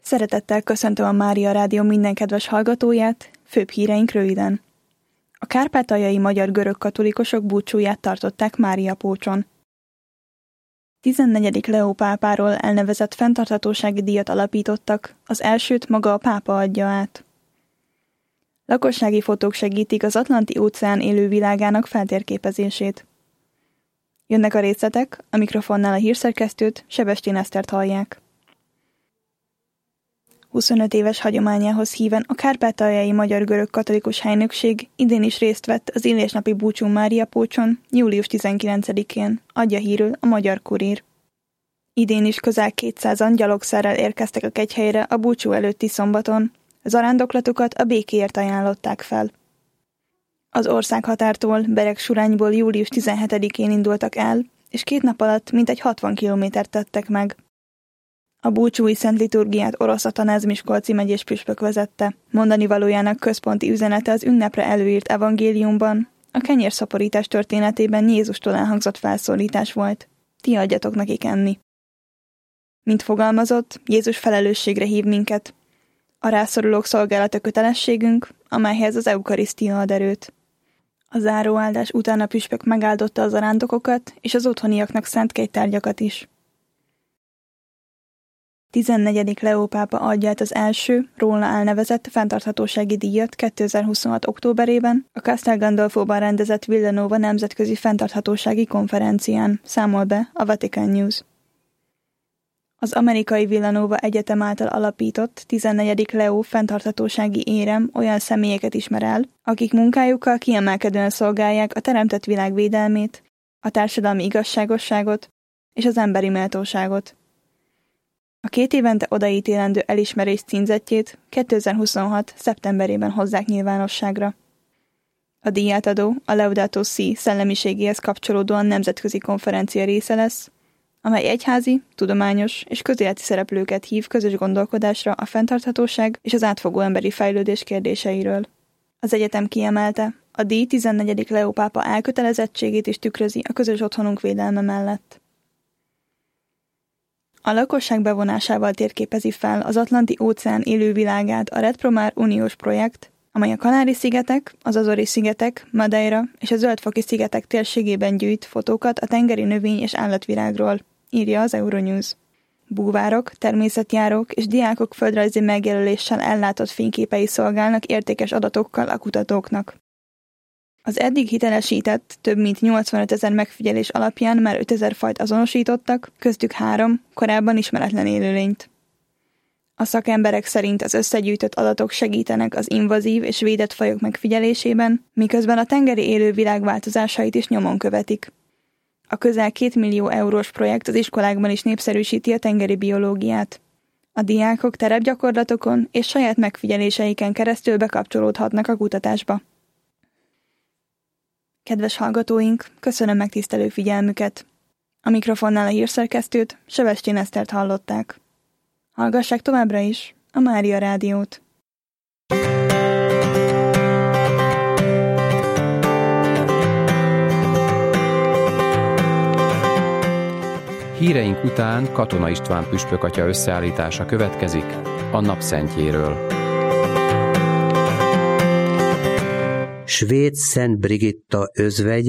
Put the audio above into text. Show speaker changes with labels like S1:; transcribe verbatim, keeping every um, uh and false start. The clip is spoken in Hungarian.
S1: Szeretettel köszöntöm a Mária Rádió minden kedves hallgatóját, főbb híreink röviden. A kárpátaljai magyar görög-katolikusok búcsúját tartották Máriapócson. tizennegyedik Leó pápáról elnevezett fenntarthatósági díjat alapítottak, az elsőt maga a pápa adja át. Lakossági fotók segítik az Atlanti-óceán élővilágának feltérképezését. Jönnek a részletek, a mikrofonnál a hírszerkesztőt, Sebestyén Esztert hallják. huszonöt éves hagyományához híven a kárpátaljai magyar görög-katolikus helynökség idén is részt vett az illésnapi búcsún Máriapócson, július tizenkilencedikén, adja hírül a Magyar Kurír. Idén is közel kétszázan gyalogszerrel érkeztek a kegyhelyre a búcsú előtti szombaton, zarándoklatukat a békéért ajánlották fel. Az országhatártól, Beregsurányból július tizenhetedikén indultak el, és két nap alatt mintegy hatvan kilométert tettek meg. A búcsúi szent liturgiát Orosz Atanáz miskolci megyés püspök vezette. Mondani valójának központi üzenete az ünnepre előírt evangéliumban, a kenyérszaporítás történetében Jézustól elhangzott felszólítás volt. Ti adjatok nekik enni. Mint fogalmazott, Jézus felelősségre hív minket. A rászorulók szolgálata kötelességünk, amelyhez az eukarisztia ad erőt. A záróáldás után a püspök megáldotta az zarándokokat és az otthoniaknak szánt kegytárgyakat is. tizennegyedik Leó pápa adja át az első, róla elnevezett fenntarthatósági díjat kétezer-huszonhat októberében a Castel Gandolfóban rendezett Villanova nemzetközi fenntarthatósági konferencián, számol be a Vatican News. Az amerikai Villanova Egyetem által alapított tizennegyedik Leó fenntarthatósági érem olyan személyeket ismer el, akik munkájukkal kiemelkedően szolgálják a teremtett világ védelmét, a társadalmi igazságosságot és az emberi méltóságot. A két évente odaítélendő elismerés címzettjét kétezer-huszonhat. szeptemberében hozzák nyilvánosságra. A díjátadó a Laudato Si szellemiségéhez kapcsolódóan nemzetközi konferencia része lesz, amely egyházi, tudományos és közéleti szereplőket hív közös gondolkodásra a fenntarthatóság és az átfogó emberi fejlődés kérdéseiről. Az egyetem kiemelte, a díj tizennegyedik Leó pápa elkötelezettségét is tükrözi a közös otthonunk védelme mellett. A lakosság bevonásával térképezi fel az Atlanti-óceán élővilágát a REDPROMAR uniós projekt, amely a Kanári-szigetek, az Azori-szigetek, Madeira és a Zöld-foki-szigetek térségében gyűjt fotókat a tengeri növény- és állatvilágról, írja az Euronews. Búvárok, természetjárók és diákok földrajzi megjelöléssel ellátott fényképei szolgálnak értékes adatokkal a kutatóknak. Az eddig hitelesített, több mint nyolcvanötezer megfigyelés alapján már ötezer fajt azonosítottak, köztük három, korábban ismeretlen élőlényt. A szakemberek szerint az összegyűjtött adatok segítenek az invazív és védett fajok megfigyelésében, miközben a tengeri élővilág változásait is nyomon követik. A közel két millió eurós projekt az iskolákban is népszerűsíti a tengeri biológiát. A diákok terepgyakorlatokon és saját megfigyeléseiken keresztül bekapcsolódhatnak a kutatásba. Kedves hallgatóink, köszönöm megtisztelő figyelmüket. A mikrofonnál a hírszerkesztőt, Sebestyén Esztert hallották. Hallgassák továbbra is a Mária Rádiót.
S2: Híreink után Katona István püspökatya összeállítása következik a napszentjéről.
S3: Svéd Szent Brigitta özvegy